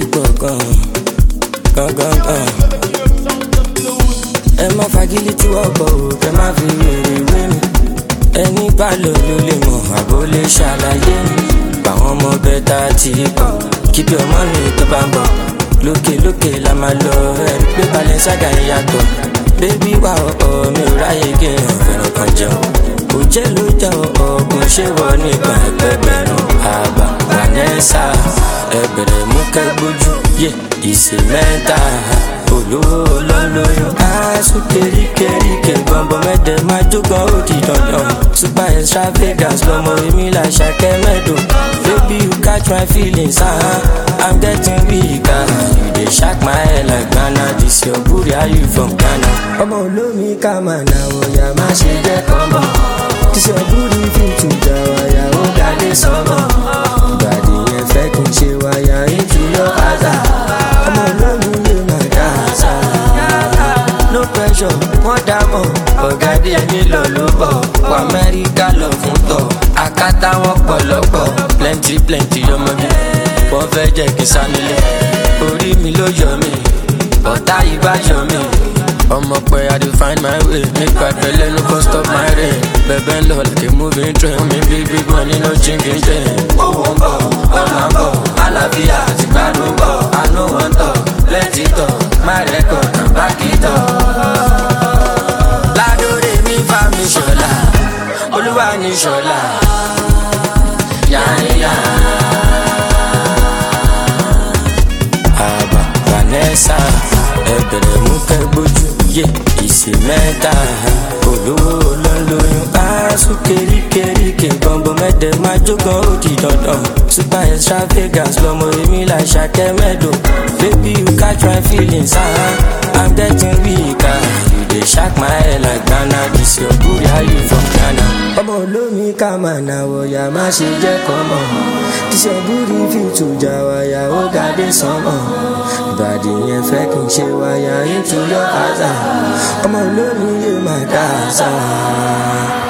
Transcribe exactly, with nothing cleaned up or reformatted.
ti pọ̀ gan gan gan gan. Ẹ má fagilé tí wọ́n bọ̀ ò kẹ́ má fi wèrè wé mi. Ẹni bá lò ló lè mọ̀ àbó lè ṣàlàyé mi. Báwọn ọmọ bẹ́ta ti pọ̀ keep your money tó bá ń bọ̀. Lókè lókè la máa lọ ẹ̀rí pé Balenciaga ń yàtọ̀. Bébí wà ọ̀ọ́ mi ò ráyè kí n fẹ́ràn kan jẹun. Òjẹ́ ló jẹ́ ọ̀ọ́kùn ṣé wọ nígbà ẹgbẹ̀rún. Àbá Vanessa ẹbẹ̀rẹ̀ mú kẹ́gbójú yé ìṣe mẹ́ta. Olówó olólóyún aṣọ kéríkéríkè gbọ̀ngbọ̀n mẹ́tẹ̀ máa jógan ó di dandan. Super extravagance lọmọ èmi là ṣàkẹ́ mẹ́dọ̀. Baby you catch my feelings ah I'm getting weak ah. You dey shock my head like Ghana. This your booty how you from Ghana. Ọmọ olómi ká máa nà òyà má ṣe jẹ́ kọ́mọ. This your booty fit to jà wáyà ó dálé sọ́mọ. Ìbàdí yẹn fẹ́ kí n ṣe wáyà into your house. Ọmọ olómi lè máa dá àṣà. No pressure, wọ́n dá mọ̀. Ọ̀gá dé mi lọ ló bọ̀. Wọ Amẹ́ríkà lọ fún tọ̀. Àkátá wọn pọ̀lọ́pọ̀. Plenty plenty ọmọge. Wọ́n fẹ́ jẹ́ kí n sá nílé. Orí mi ló yọ mí. Ọ̀tá yìí bá yọ mí. Ọmọ pẹ́ I dey find my way. Nípa ìpẹ́lẹ́ no come stop my rain. Bẹ̀bẹ̀ ń lọ like a moving train. Mi bí big money no chinking chain. Owó ń bọ̀, ọ̀nà ń bọ̀. Àlàáfíà àti gbádùn bọ̀. I no wan talk, plenty talk. My record and back it up. Ládòrè mi fa mi ṣọlá. Olúwa ní ṣọlá. Yáyá. Àbá Vanessa ẹbẹ̀rẹ̀ mú kẹ́gbójú yé ìṣe mẹ́ta. Olówó olólóyún aṣọ kéríkéríkè gbọ̀ngbọ̀n mẹ́tẹ̀ máa jógan ó di dandan. Super extravagance lọmọ èmi là ṣàkẹ́ mẹ́dọ̀. Baby you catch my feelings ah I'm getting weak ah. You dey shock my head like Ghana. This your booty how you from Ghana. Ọmọ olómi ká máa nà òyà má ṣe jẹ́ kọ́mọ. This your booty fit to jà wáyà ó dálé sọ́mọ. Ìbàdí yẹn fẹ́ kí n ṣe wáyà into your house. Ọmọ olómi lè máa dá àṣà.